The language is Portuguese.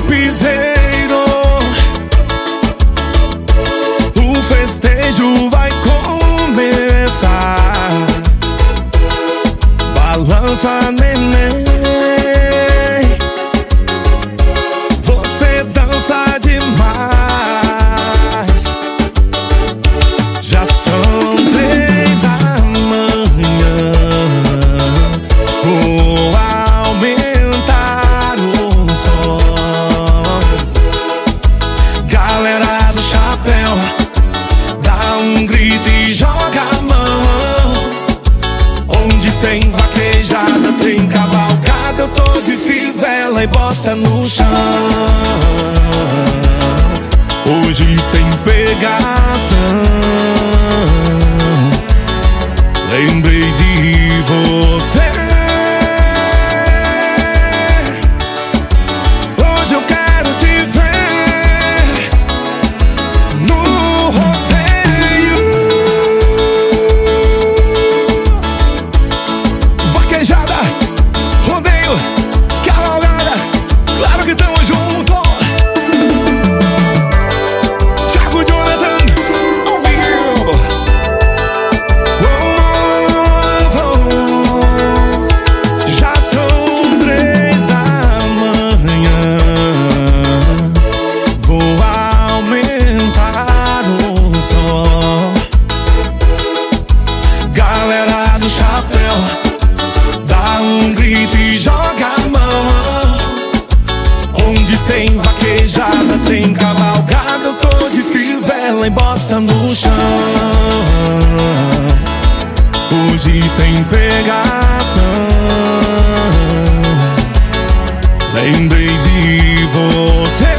piseiro, o festejo vai começar. Balança, neném, você dança demais. Já são 3 da manhã, vou aumentar o som. Galera do chapéu, dá um grito e joga a mão. Onde tem vaquejada, tem cavalgada, eu tô de fivela e bota no chão. Hoje tem pegação, lembrei de você. Hoje eu quero te ver no rodeio. Vaquejada, rodeio, cavalgada, claro que tamo junto. Thiago Jonathan, ao vivo. Já são 3 da manhã, vou aumentar o som. Galera do chapéu, dá um grito e joga a mão. Onde tem vaquejada, tem cavalgada, eu tô de fivela e bota no chão. Hoje tem pegação, lembrei de você.